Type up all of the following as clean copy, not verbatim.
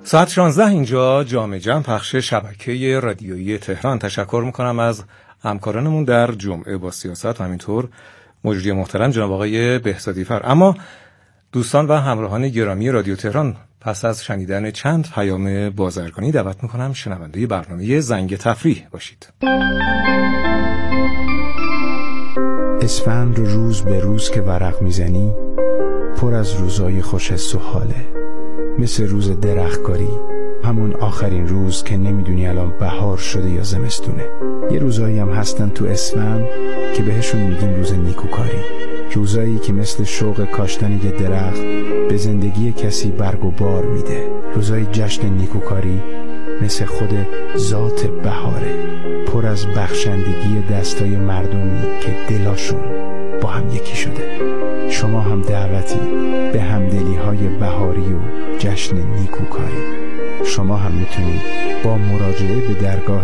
ساعت 16 اینجا جام جم پخش شبکه رادیویی تهران. تشکر میکنم از همکارانمون در جمعه با سیاست و همینطور مجری محترم جناب آقای بهزادی فر. اما دوستان و همراهان گرامی رادیو تهران، پس از شنیدن چند پیام بازرگانی دعوت میکنم شنونده برنامه زنگ تفریح باشید. اسفند روز به روز که ورق میزنی پر از روزای خوش حس و حاله، مثل روز درختکاری، همون آخرین روز که نمیدونی الان بهار شده یا زمستونه. یه روزایی هم هستن تو اسفند که بهشون میگیم روز نیکوکاری، روزایی که مثل شوق کاشتن یه درخت به زندگی کسی برگ و بار میده. روزای جشن نیکوکاری مثل خود ذات بهاره، پر از بخشندگی دستای مردمی که دلاشون با هم یکی شده. شما هم دعوتی به همدلی های بهاری و جشن نیکوکاری. شما هم میتونید با مراجعه به درگاه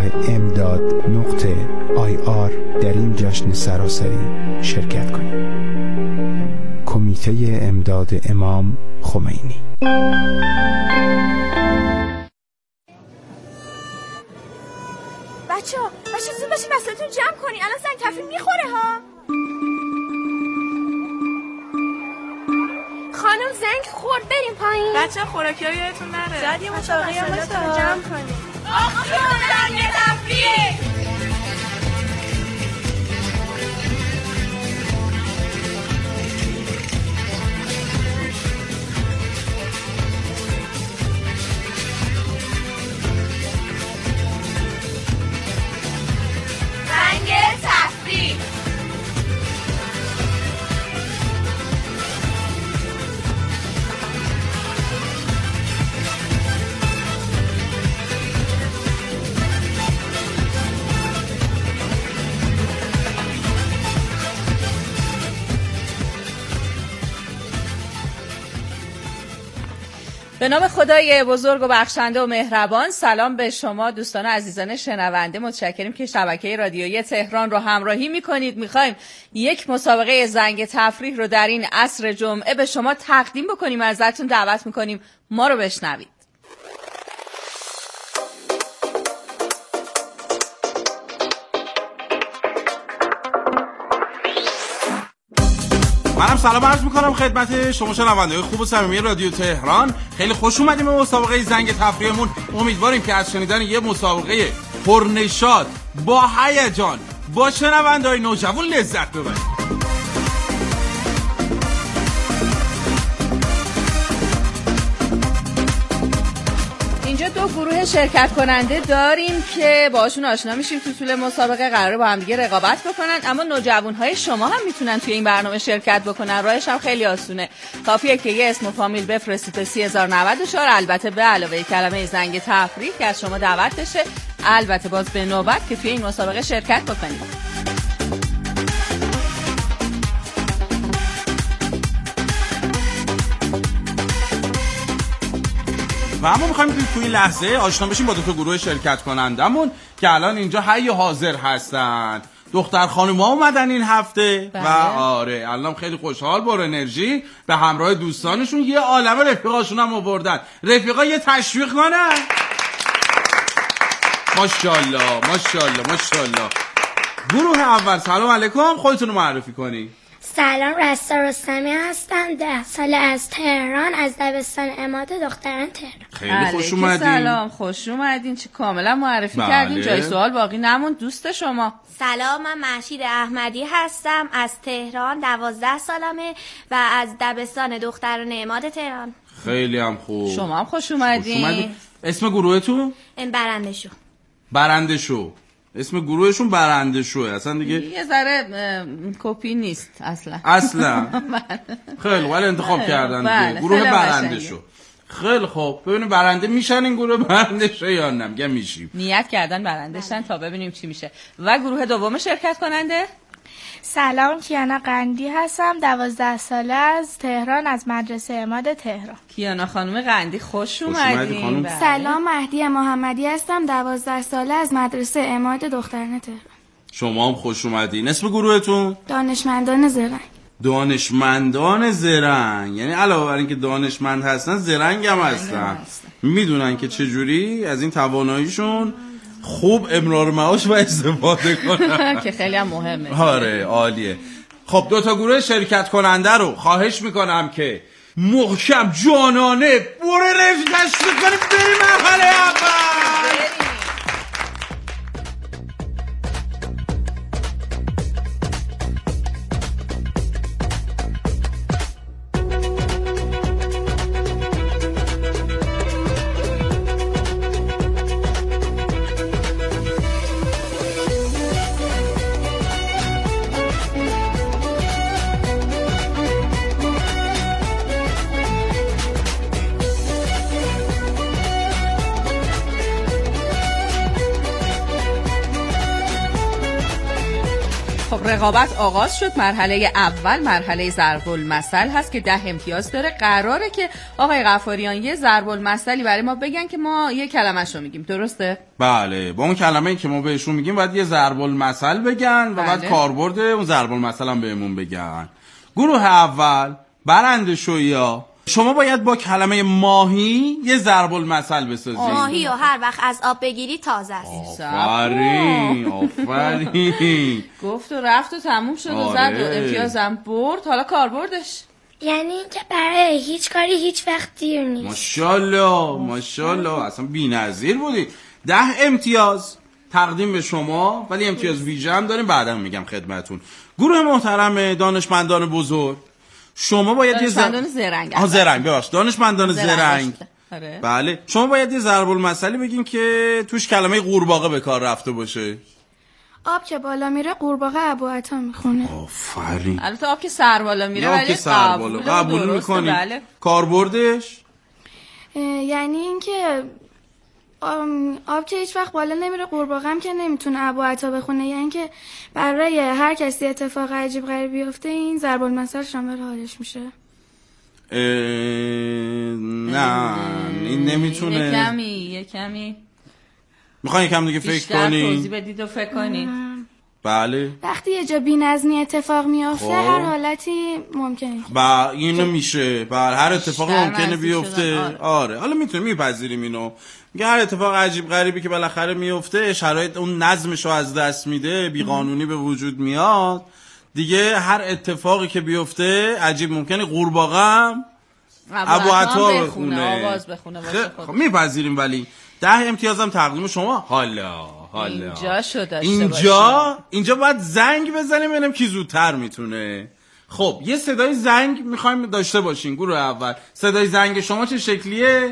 امداد.ir در این جشن سراسری شرکت کنید. کمیته امداد امام خمینی. بچه‌ها زود باشین وسایلتون جمع کنین، الان زنگ تفریح میخوره ها. خانم زنگ خورد، بریم پایین. بچه‌ها خوراکی‌ها یادتون نره. زاد یه مسابقه هم جمع کنین. آقا زنگ تفریح. به نام خدای بزرگ و بخشنده و مهربان. سلام به شما دوستان عزیزان شنونده. متشکریم که شبکه رادیویی تهران رو همراهی میکنید. میخوایم یک مسابقه زنگ تفریح رو در این عصر جمعه به شما تقدیم بکنیم. ازتون دعوت میکنیم ما رو بشنوید. منم سلام عرض میکنم خدمت شما شنونده‌های خوب و صمیمی رادیو تهران. خیلی خوش اومدیم به مسابقه زنگ تفریحمون. امیدواریم که از شنیدن یه مسابقه پرنشاط با هیجان با شنونده‌های نوجوان لذت ببرید. اینجا دو گروه شرکت کننده داریم که باشون آشنا میشیم. تو طول مسابقه قراره با هم دیگه رقابت بکنن، اما نوجوانهای شما هم میتونن توی این برنامه شرکت بکنن. راهش هم خیلی آسونه. کافیه که یه اسم و فامیل بفرستید به 3094، البته به علاوه کلمه زنگ تفریح که از شما دعوت بشه، البته باز به نوبت که توی این مسابقه شرکت بکنید. و اما میخوایم توی این لحظه آشنا بشیم با دو تا گروه شرکت کنندمون که الان اینجا حی حاضر هستن. دختر خانوما اومدن این هفته و آره الان خیلی خوشحال با انرژی به همراه دوستانشون یه عالمه رفیقاشون هم آوردن. رفیقا یه تشویق کنن. ماشاءالله ماشاءالله ماشاءالله. گروه اول سلام علیکم، خودتون رو معرفی کنی. سلام، رستا رستمی هستم، 10 ساله، از تهران، از دبستان عماد دختران تهران. خیلی خوش اومدین. سلام، خوش اومدین. چه کاملا معرفی کردین، جای سوال باقی نموند. دوست شما. سلام، من مهشید احمدی هستم، از تهران، 12 سالمه و از دبستان دختران عماد تهران. خیلی هم خوب. شما هم خوش اومدین. اسم گروهتون؟ برنده شو. اسم گروهشون برنده شوه. اصلا دیگه یه ذره کپی نیست اصلا. خیلی ولی انتخاب کردن گروه برنده شو. خیلی خوب، ببینیم برنده میشن این گروه برنده شو یا نه. میگم میشیم. نیت کردن برنده شن تا ببینیم چی میشه. و گروه دوم شرکت کننده؟ سلام، کیانا قندی هستم، 12 ساله، از تهران، از مدرسه عماد تهران. کیانا خانم قندی خوش اومدین. سلام، مهدی محمدی هستم، 12 ساله، از مدرسه عماد دختران تهران. شما هم خوش اومدین. اسم گروهتون؟ دانشمندان زرنگ. دانشمندان زرنگ، یعنی علاوه بر اینکه دانشمند هستن زرنگ هم هستن. میدونن که چجوری از این تواناییشون خوب امرار معاش و استفاده کنن که خیلی هم مهمه. آره عالیه. خب 2 تا گروه شرکت کننده رو خواهش میکنم که محکم جانانه رفتش بکنیم بریم مرحله اول. رقابت آغاز شد. مرحله اول مرحله ضرب المثل هست که 10 امتیاز داره. قراره که آقای غفاریان یه ضرب المثلی برای ما بگن که ما یه کلمه‌ش رو میگیم، درسته؟ بله، با اون کلمه‌ای که ما بهشون میگیم باید یه ضرب المثل بگن و بعد کاربرد اون ضرب المثل هم بهمون بگن. گروه اول برنده شویا، شما باید با کلمه ماهی یه ضرب المثل بسازید. ماهی و هر وقت از آب بگیری تازه است. آفرین گفت و رفت و تموم شد و زد و امتیازم برد. حالا کاربردش یعنی اینکه برای هیچ کاری هیچ وقت دیر نیست. ماشاءالله اصلا بی‌نظیر بودی. 10 امتیاز تقدیم به شما، ولی امتیاز ویژه هم داریم بعدا میگم خدمتون. گروه محترم دانشمندان بزرگ، شما باید دانشمندان دانشمندان زرنگ. بله، شما باید یه ضرب المثلی بگین که توش کلمه قورباغه به کار رفته باشه. آب که بالا میره قورباغه ابوعطا میخونه. آفرین. البته آب که سر بالا میره ولی قبول میکنی. کاربردش یعنی اینکه آب که هیچ وقت بالا نمیره قورباغه هم که نمیتونه ابوعطا بخونه، یعنی اینکه برای هر کسی اتفاق عجیب غریب بیفته این ضرب المثل شامل حالش میشه. نه این نمیتونه. یه کمی میخوان یکم دیگه فکر کنی، بیشتر توضیح بدید و فکر کنی. بله، وقتی یه جا بی‌نظمی اتفاق میافته هر حالتی ممکنه اینو میشه هر اتفاقی ممکنه بیفته. آره حالا میپذیریم اینو. میگه هر اتفاق عجیب غریبی که بالاخره میفته، شرایط اون نظمشو از دست میده، بیقانونی به وجود میاد دیگه. هر اتفاقی که بیفته عجیب ممکنه قورباغه هم ابوعطا بخونه، آواز بخونه واسه خودش. خب میپذیریم، ولی 10 امتیازم تقدیم شما. حالا اینجا باید زنگ بزنیم ببینیم کی زودتر میتونه. خب یه صدای زنگ میخوایم داشته باشین. گروه اول صدای زنگ شما چه شکلیه؟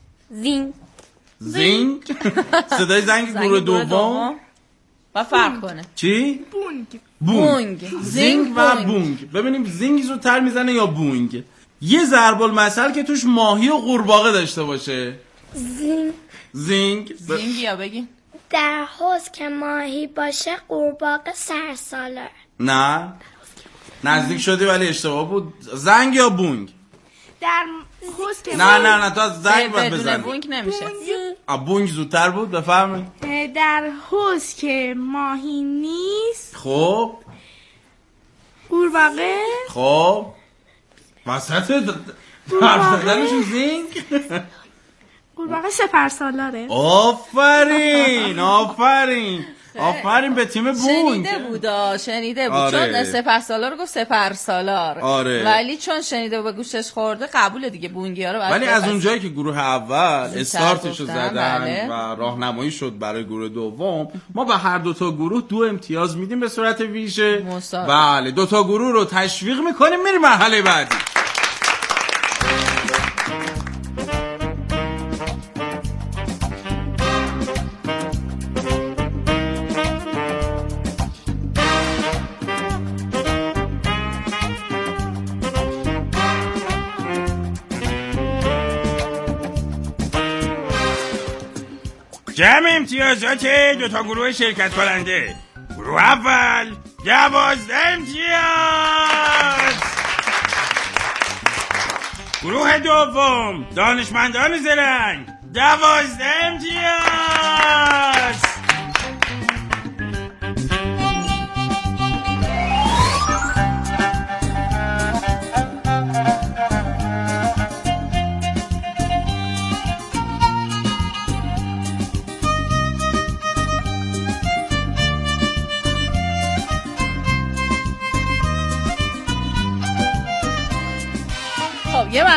زینگ. صدای زنگ گروه دوم و فرق کنه. چی؟ بونگ. زینگ و بونگ. ببینیم زینگ زودتر میزنه یا بونگ. یه ضرب المثل که توش ماهی و قورباغه داشته باشه. زینگ یا بگین. در حوض که ماهی باشه قورباغه سرسالار. نه نزدیک شدی ولی اشتباه بود. زنگ یا بونگ؟ در حوض که نه تو زنگ باید بزنی. بونگ نمیشه. بونگ زودتر بود. بفرمایید. در حوض که ماهی نیست خب قورباغه. خب وسط حرف زدنشون زینگ. قورباغه سپرسالاره. آفرین به تیم بونگ. شنیده بود چون سپرسالار رو گفت سپرسالار. ولی چون شنیده به گوشش خورده قبول دیگه بونگیا رو. ولی از اونجایی که گروه اول استارتشو زدن و راهنمایی شد برای گروه دوم، ما به هر 2 تا گروه 2 امتیاز میدیم به صورت ویژه. بله 2 تا گروه رو تشویق میکنیم میریم مرحله بعدی. جمع امتیازات 2 تا گروه شرکت کننده. گروه اول 12 امتیاز. گروه دوم دانشمندان زرنگ 12 امتیاز.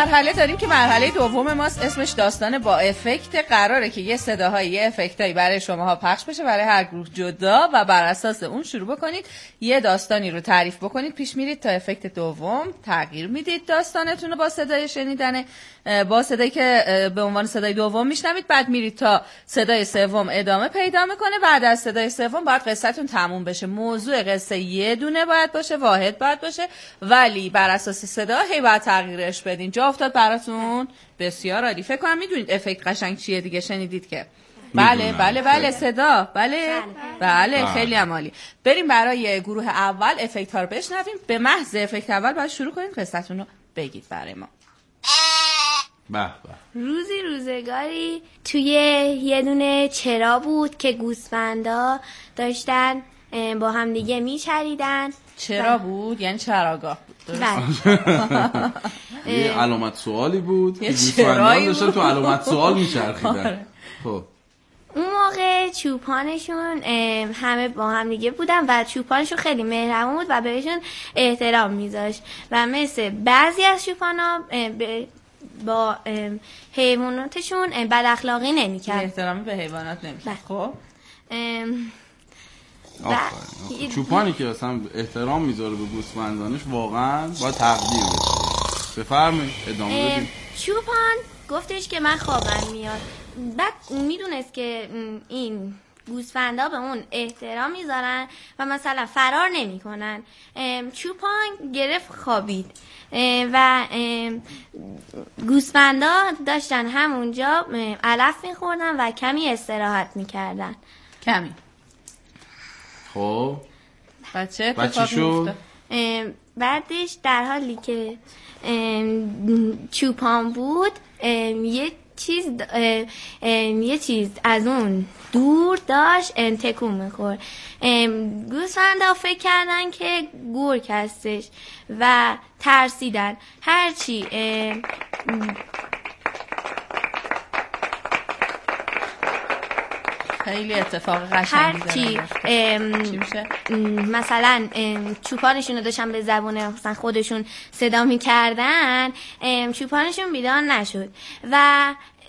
مرحله داریم که مرحله دوم ماست، اسمش داستان با افکت. قراره که یه صداهایی، یه افکتایی برای شماها پخش بشه برای هر گروه جدا و بر اساس اون شروع بکنید یه داستانی رو تعریف بکنید. پیش میرید تا افکت دوم، تغییر میدید داستانتون رو با صدای شنیدن، با صدایی که به عنوان صدای دوم میشنوید. بعد میرید تا صدای سوم ادامه پیدا میکنه. بعد از صدای سوم باید قصهتون تموم بشه. موضوع قصه یه دونه باید باشه، واحد باید باشه، ولی بر اساس صدا هی باید تغییرش بدین. جا افتاد براتون؟ بسیار عالی. فکر کنم میدونید افکت قشنگ چیه دیگه، شنیدید که بله صدا بله خیلی عالی. بریم برای گروه اول افکت ها رو بشنویم. به محض افکت اول باید شروع کنید قصه‌تون رو بگید برای ما. روزی روزگاری توی یه دونه چرا بود که گوسفندا داشتن با هم دیگه میچریدن. چرا بود؟ یعنی چراگاه بود. یه علامت سوالی بود که گوسفندا داشتن تو علامت سوال میچرخیدن. خب اون موقع چوپانشون همه با هم دیگه بودن و چوپانشون خیلی مهربون بود و بهشون احترام میذاشت و مثل بعضی از چوپانا با حیواناتشون بد اخلاقی نمیکرد. احترامی به حیوانات نمیکرد. خب چوپانی که اصلا احترام میذاره به گوسفندانش واقعا باید تقدیر بشه. بفرمایید ادامه بدید. چوپان گفتش که من خوابم میاد. بعد میدونست که این گوسفندا به اون احترام میذارن و مثلا فرار نمیکنن. چوپان گرفت خوابید و گوسفندا داشتن همونجا علف میخوردن و کمی استراحت میکردن. کمی. خب بچه شد؟ بعدش در حالی که چوپان بود یه چیز از اون دور داشت تکون میخورد. گوسفندا فکر کردن که گرگ هستش و ترسیدن. هرچی خیلی اتفاق قشنگی مثلا چوپانشون رو داشتن به زبون مثلا خودشون صدا میکردن، چوپانشون بیدار نشد و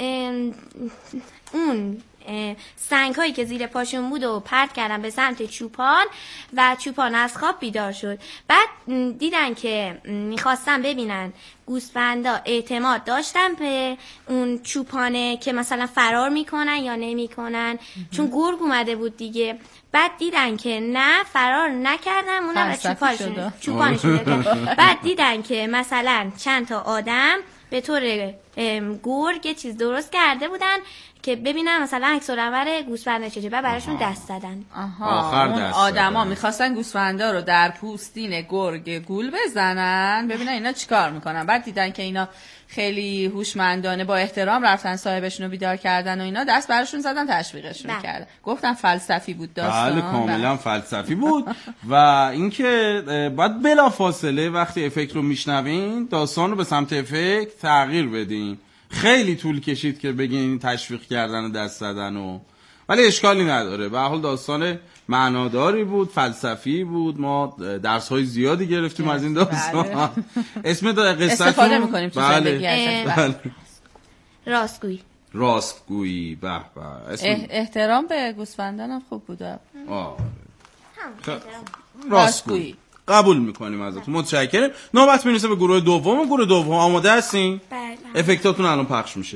اون سنگ هایی که زیر پاشون بود و پرت کردن به سمت چوپان و چوپان از خواب بیدار شد. بعد دیدن که میخواستن ببینن گوسفندا اعتماد داشتن به اون چوپانه که مثلا فرار میکنن یا نمیکنن، چون گرگ اومده بود دیگه. بعد دیدن که نه، فرار نکردن، اونم از چوپانشون. بعد دیدن که مثلا چند تا آدم به طور گرگ یه چیز درست کرده بودن که ببینن مثلا عکس العمل گوسفندا چجوریه، بعد براشون دست زدن. اون آدما میخواستن گوسفندا رو در پوستین گرگ گول بزنن ببینن اینا چیکار میکنن. بعد دیدن که اینا خیلی هوشمندانه با احترام رفتن صاحبشون رو بیدار کردن و اینا دست براشون زدن، تشویقشون کردن. گفتن فلسفی بود داستان. بله کاملا فلسفی بود. و اینکه باید بلافاصله وقتی افکت رو میشنوین داستان رو به سمت افکت تغییر بدین. خیلی طول کشید که بگین تشویق کردن و دست زدن و، ولی اشکالی نداره. به هر حال داستان معناداری بود، فلسفی بود. ما درس‌های زیادی گرفتیم از این داستان. اسم قصه‌تون استفاده می‌کنیم تو زندگی. راستگویی. به احترام به گوسفندان هم خوب بود. راستگویی قبول میکنیم ازتون، متشکرم. نوبت میرسه به گروه دوم. گروه دوم آماده هستین؟ بله. افکتاتون الان پخش میشه.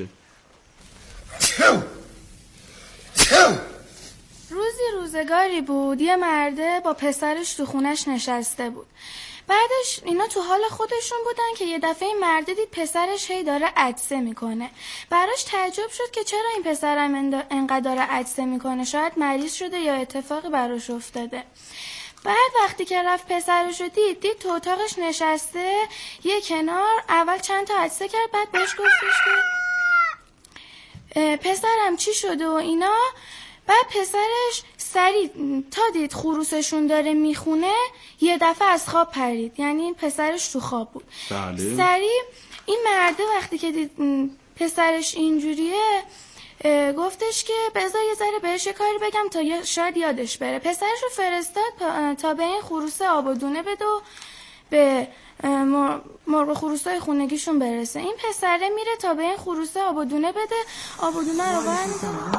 روزی روزگاری بود یه مرده با پسرش تو خونش نشسته بود. بعدش اینا تو حال خودشون بودن که یه دفعه این مرده دید پسرش هی داره عطسه میکنه. براش تعجب شد که چرا این پسرم انقدر داره عطسه میکنه، شاید مریض شده یا اتفاقی براش افتاده. بعد وقتی که رفت پسرش رو دید تو اتاقش نشسته یه کنار، اول چند تا عطسه کرد، بعد بهش گفتش که پسرم چی شده و اینا. بعد پسرش سریع تا دید خروسشون داره میخونه یه دفعه از خواب پرید، یعنی پسرش تو خواب بود. سریع این مرده وقتی که دید پسرش اینجوریه گفتش که بذار یه ذره بهش کاری بگم تا شاید یادش بره. پسرش رو فرستاد تا به این خروسه آب و دونه بده و به مرغ خروسای خونگیشون برسه. این پسره میره تا به این خروسه آب و دونه بده، آب و دونه رو برمی‌داره.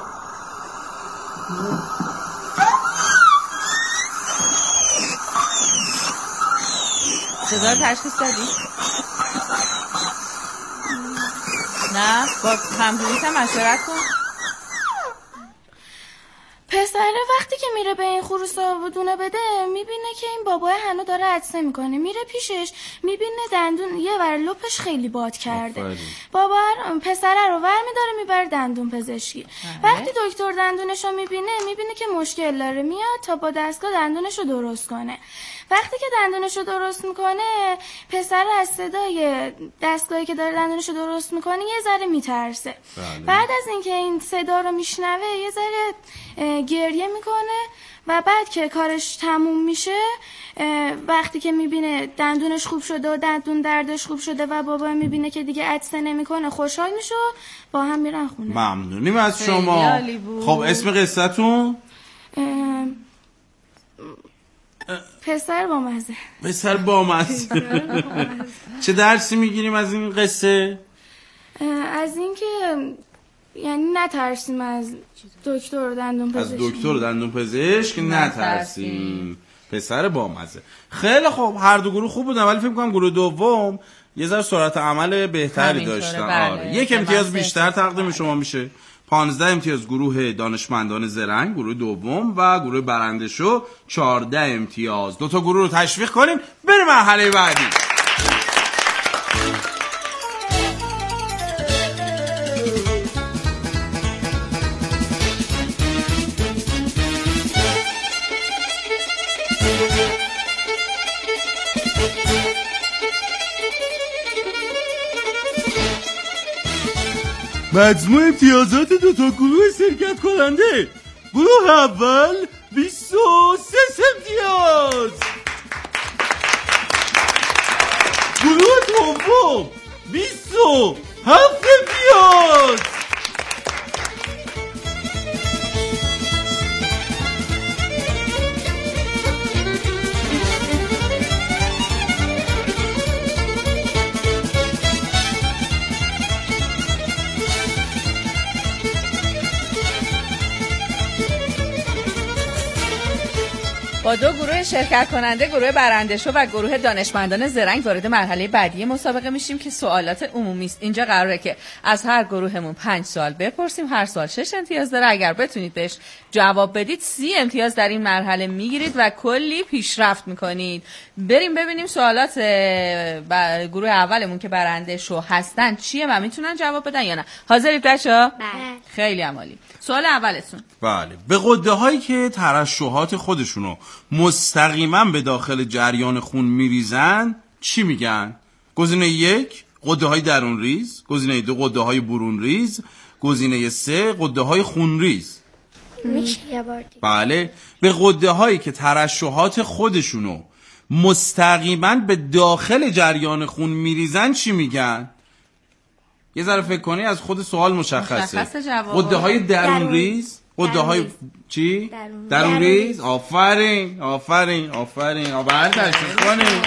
صدا تشخیص دادی؟ نه با همجوریت هم مشورت کن. پسره وقتی که میره به این خروس آب و دونه بده میبینه که این بابای هنو داره عطسه میکنه. میره پیشش میبینه دندون یه ور لپش خیلی باد کرده. بابا پسره رو ور میداره میبره دندون پزشکی. وقتی دکتر دندونشو میبینه که مشکل داره، میاد تا با دستگاه دندونشو درست کنه. وقتی که دندونشو درست میکنه پسر از صدای دستگاهی که داره دندونشو درست میکنه یه ذره میترسه. بعد از اینکه این صدا رو میشنوه یه ذره گریه میکنه و بعد که کارش تموم میشه، وقتی که میبینه دندونش خوب شده و دندون دردش خوب شده و بابا میبینه که دیگه عطسه نمیکنه خوشحال میشه و با هم میرن خونه. ممنونیم از شما. خب اسم قصتون؟ پسر بامزه. پسر بامزه. چه درسی میگیریم از این قصه؟ از اینکه یعنی نترسیم از دکتر دندون پزشک. از دکتر دندون پزشک نترسیم. پسر بامزه. خیلی خوب، هر دو گروه خوب بودن ولی فکر کنم گروه دوم یه ذره سرعت عمل بهتری داشتن. آره. یک امتیاز بیشتر تقدیم شما میشه. 15 امتیاز گروه دانشمندان زرنگ گروه دوم و گروه برنده شو 14 امتیاز. دو تا گروه رو تشویق کنیم بریم مرحله بعدی. مجموع امتیازات دو تا گروه شرکت کننده: گروه اول 23 امتیاز، گروه دوم 27 امتیاز. با دو گروه شرکت کننده، گروه برنده شو و گروه دانشمندان زرنگ، وارد مرحله بعدی مسابقه میشیم که سوالات عمومی است. اینجا قراره که از هر گروهمون 5 سوال بپرسیم، هر سوال 6 امتیاز داره. اگر بتونید بهش جواب بدید 30 امتیاز در این مرحله میگیرید و کلی پیشرفت میکنید. بریم ببینیم سوالات گروه اولمون که برنده شو هستن چیه و میتونن جواب بدن یا نه. حاضرید بچه‌ها؟ بله. خیلی عالی. سوال اولتون. بله. به غده هایی که ترشحات خودشونو مستقیما به داخل جریان خون میریزن چی میگن؟ گزینه 1 غده های درون ریز، گزینه 2 غده های برون ریز، گزینه 3 غده های خون ریز. میشه یه بار دیگه؟ بله. به غده هایی که ترشحات خودشونو مستقیما به داخل جریان خون میریزن چی میگن؟ یه ذره فکر کنی از خود سوال مشخصه. غده های درون ریز، غده های چی؟ درون ریز. آفرین آفرین آفرین. آبر تشریف کنید.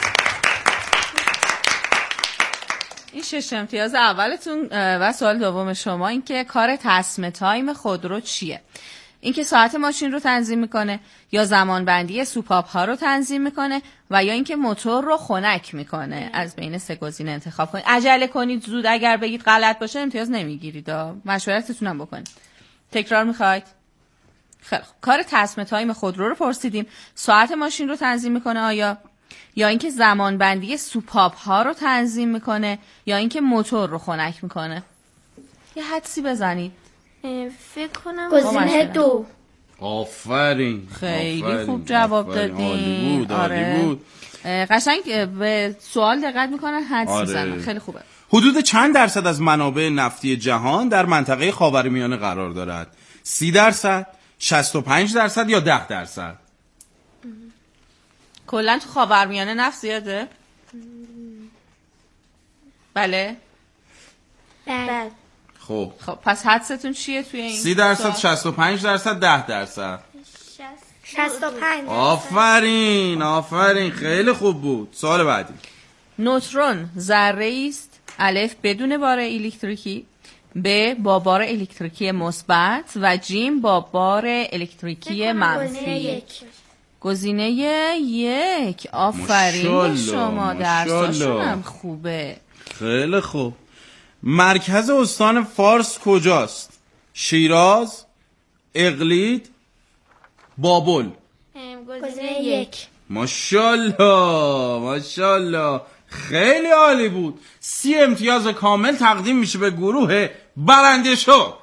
این 6 امتیاز اولتون و سوال دوم شما این که کار تصمیم تایم خودرو چیه؟ این که ساعت ماشین رو تنظیم میکنه یا زمان بندی سوپاپ ها رو تنظیم میکنه و یا اینکه موتور رو خنک میکنه. از بین 3 گزینه انتخاب کنید. عجله کنید زود، اگر بگید غلط باشه امتیاز نمیگیرید. مشورتتون هم بکنید. تکرار میخواید؟ خیلی خوب. کار تصمیم تایم خودرو رو پرسیدیم. ساعت ماشین رو تنظیم میکنه آیا؟ یا اینکه زمان بندی سوپاپ ها رو تنظیم میکنه یا اینکه موتور رو خنک میکنه؟ یه حدسی بزنید. فکر کنم گزینه 2. آفرین. خیلی خوب جواب دادین. عالی بود. عالی بود. قشنگ به سوال دقت میکنن، حدس میزنن. خیلی خوبه. حدود چند درصد از منابع نفتی جهان در منطقه خاورمیانه قرار دارد؟ 30%، 65% یا 10%؟ کلا تو خاورمیانه نفت زیاده؟ بله. بله. خب پس حدستون چیه توی این 30%، 65%، 10%؟ 65. آفرین آفرین. خیلی خوب بود. سوال بعدی. نوترون ذره‌ای است الف بدون بار الکتریکی، ب با بار الکتریکی مثبت و جیم با بار الکتریکی منفی. گزینه یک. آفرین به شما، درساشون هم خوبه. خیلی خوب. مرکز استان فارس کجاست؟ شیراز، اقلید، بابل. گزینه یک. ماشاءالله ماشاءالله، خیلی عالی بود. 30 امتیاز کامل تقدیم میشه به گروه برنده شو.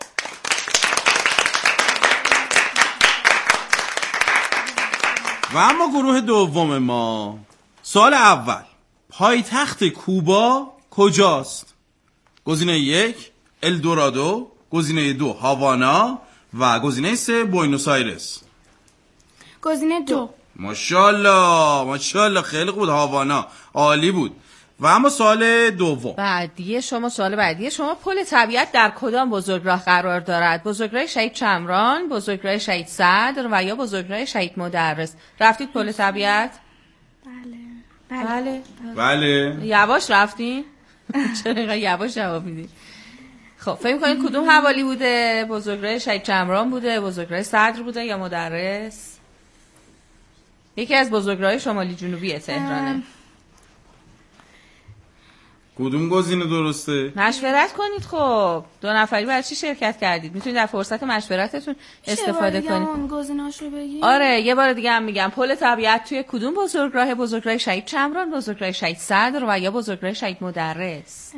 و اما گروه دوم ما، سوال اول، پایتخت کوبا کجاست؟ گزینه 1 الدورادو، گزینه 2 هاوانا و گزینه 3 بوینوس آیرس. گزینه 2. ماشاءالله ماشاءالله، خیلی خوب، هاوانا عالی بود. و اما سوال دوم، سوال بعدی شما، پل طبیعت در کدام بزرگراه قرار دارد؟ بزرگراه شهید چمران، بزرگراه شهید صدر و یا بزرگراه شهید مدرس. رفتید پل طبیعت؟ بله. یواش رفتین؟ چرا اینقدر یواش جواب میدین؟ خب فکر می‌کنید کدوم حوالی بوده؟ بزرگراه شهید چمران بوده، بزرگراه صدر بوده یا مدرس؟ یکی از بزرگراه شمالی جنوبی تهرانه. کدوم گزینه درسته؟ مشورت کنید. خب 2 نفری برای چی شرکت کردید؟ میتونید در فرصت مشورتتون استفاده کنید. اون گزینه‌اشو بگید. آره یه بار دیگه هم میگم، پل طبیعت توی کدوم بزرگراه؟ بزرگراه شهید چمران، بزرگراه شهید صدر و یا بزرگراه شهید مدرس.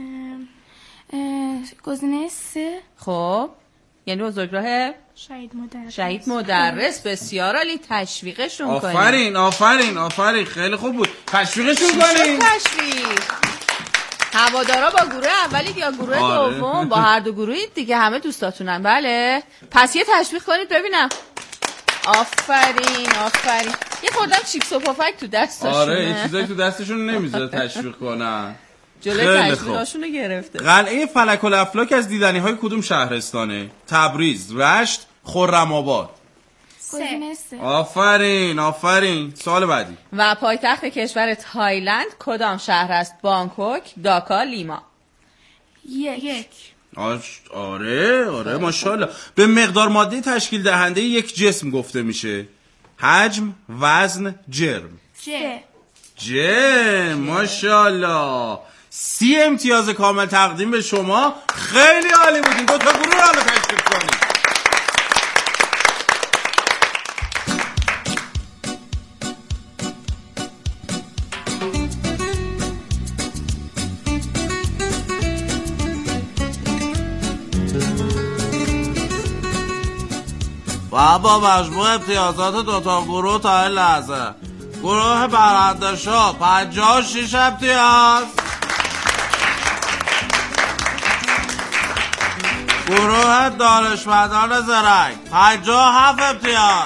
گزینه 3. خب یعنی بزرگراه شهید مدرس. بسیار عالی، تشویقشون کنید. آفرین آفرین آفرین، خیلی خوب بود، تشویقشون کنید. تشویق. هوادارا با گروه اولید یا گروه دوم؟ با هر دو گروهید دیگه، همه دوستاتونن. بله پس یه تشویق کنید ببینم. آفرین آفرین. یه خوردم چیپس و پفک تو دستاشونه. آره یه چیزایی تو دستشون نمیذاره تشویق کنن. جلوی تشویقاشونو گرفته. قلعه فلک الافلاک از دیدنی های کدوم شهرستانه؟ تبریز، رشت، خرم‌آباد. گزینه 3. آفرین آفرین. سوال بعدی، و پایتخت کشور تایلند کدام شهر است؟ بانکوک، داکا، لیما. 1. آره ماشاءالله. به مقدار ماده تشکیل دهنده یک جسم گفته میشه؟ حجم، وزن، جرم. جرم. ماشاءالله. 30 امتیاز کامل تقدیم به شما، خیلی عالی بودین. 2 تا گروه رو تشکیل کنید. و با مجموع امتیازات 2 تا گروه تا این لحظه، گروه برنده شو 56 امتیاز، گروه دانشمندان زرنگ 57 امتیاز،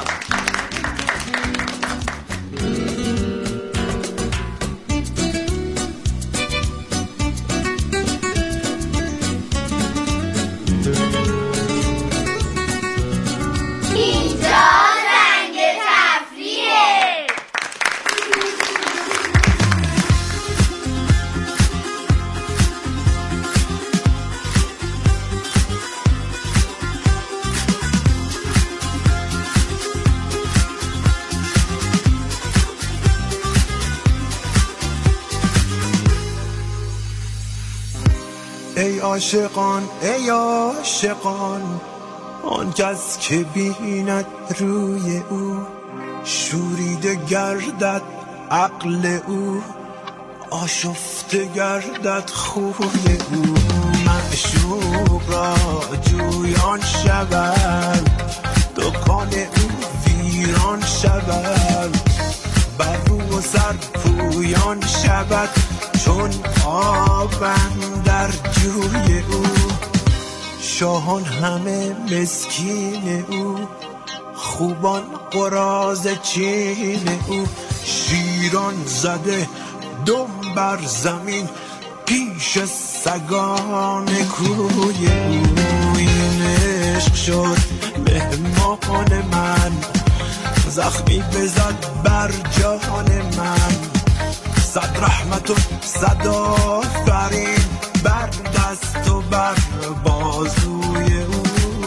ای عاشقان ای عاشقان، آن کس که بیند روی او، شوریده گردد عقل او، آشفته گردد خوی او. معشوق را جویان شود، دکان او ویران شود، بر رو و سر پویان شود، چون آبم در جوی او. شاهان همه مسکین او، خوبان قراض چین او. شیران زده دم بر زمین، پیش سگان کوی او. این عشق شد مهمان من، زخمی بزد بر جان من، صد رحمت و صد آفرین بر دست و بر بازوی او.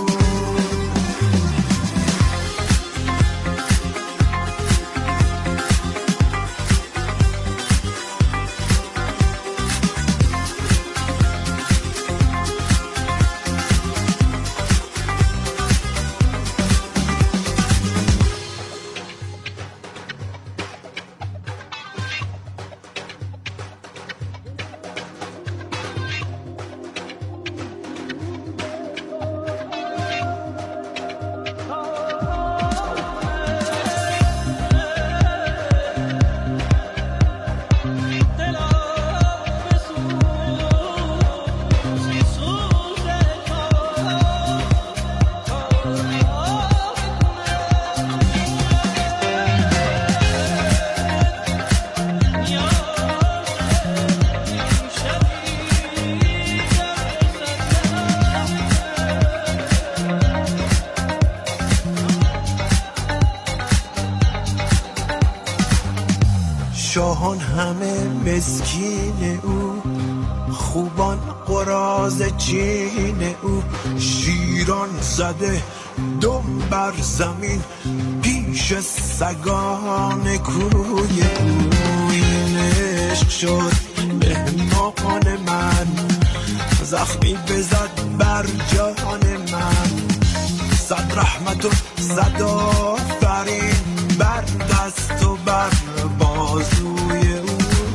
شاهان همه مسکین او، خوبان قراض چین او، شیران زده دم بر زمین پیش سگان کوی او. این عشق شد مهمان من، زخمی بزد بر جان من. صد رحمت و صد آفرین بر دست و بر بازوی او.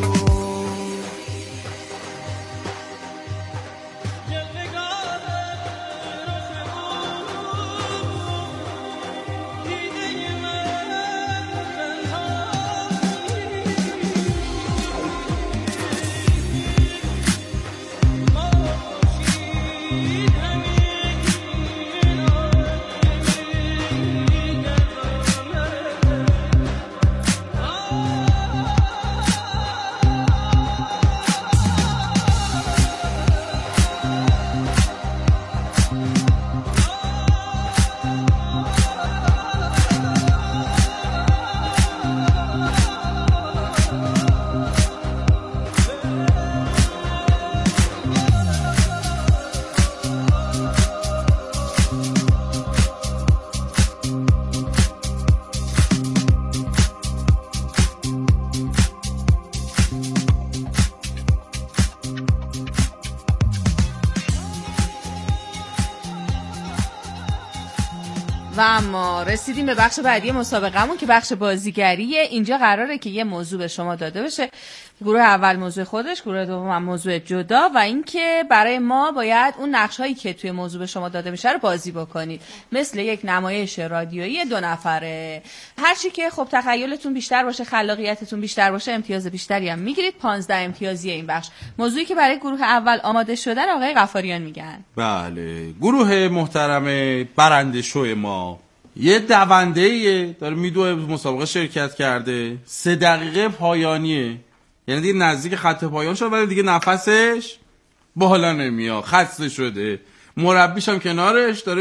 و اما رسیدیم به بخش بعدی مسابقه‌مون که بخش بازیگریه. اینجا قراره که یه موضوع به شما داده بشه، گروه اول موضوع خودش، گروه دوم موضوع جدا، و اینکه برای ما باید اون نقش‌هایی که توی موضوع به شما داده میشه رو بازی بکنید، مثل یک نمایش رادیویی 2 نفره. هر چی که خب تخیلتون بیشتر باشه، خلاقیتتون بیشتر باشه، امتیاز بیشتری هم میگیرید. 15 امتیازی این بخش. موضوعی که برای گروه اول آماده شده آقای غفاریان میگن. بله، گروه محترم برنده شو ما یه دونده‌ایه داره میدوه، مسابقه شرکت کرده، 3 دقیقه پایانیه، یعنی دیگه نزدیک خط پایان شد ولی دیگه نفسش بالا نمیاد، خسته شده. مربیش هم کنارش داره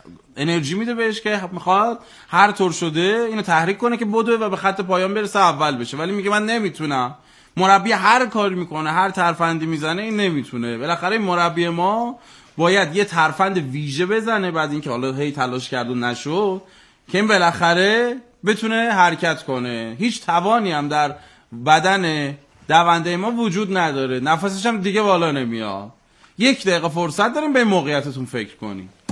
انرژی میده بهش که میخواد هر طور شده اینو تحریک کنه که بدوه و به خط پایان برسه، اول بشه، ولی میگه من نمیتونم. مربی هر کاری میکنه، هر ترفندی میزنه، این نمیتونه. بالاخره این مربی ما باید یه ترفند ویژه بزنه بعد اینکه حالا هی تلاش کرد و نشد، که این بالاخره بتونه حرکت کنه. هیچ توانی هم در بدن دونده ما وجود نداره، نفسش هم دیگه بالا نمیاد. 1 دقیقه فرصت داریم به موقعیتتون فکر کنیم.